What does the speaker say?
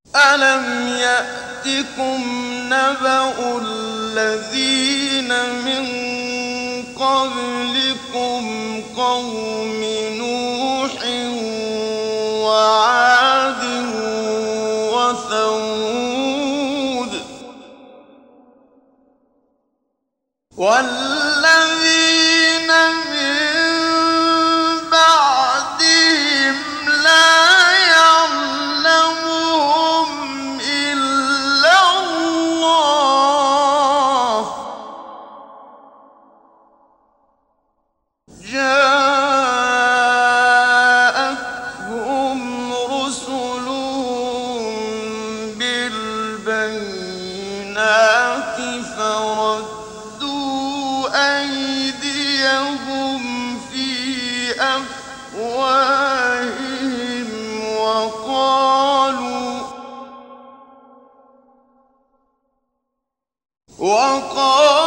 أَلَمْ يَأْتِكُمْ نَبَأُ الَّذِينَ مِن قَبْلِكُمْ قَوْمِ نُوحٍ وَعَادٍ وَثَمُودَ وَالَّذِينَ مِن بَعْدِهِمْ لَا يَعْلَمُهُمْ إِلَّا اللَّهُ ۗ جَاءَتْهُمْ رُسُلُهُم بِالْبَيِّنَاتِ فَرَدُّوا أَيْدِيَهُمْ فِي أَفْوَاهِهِمْ وَقَالُوا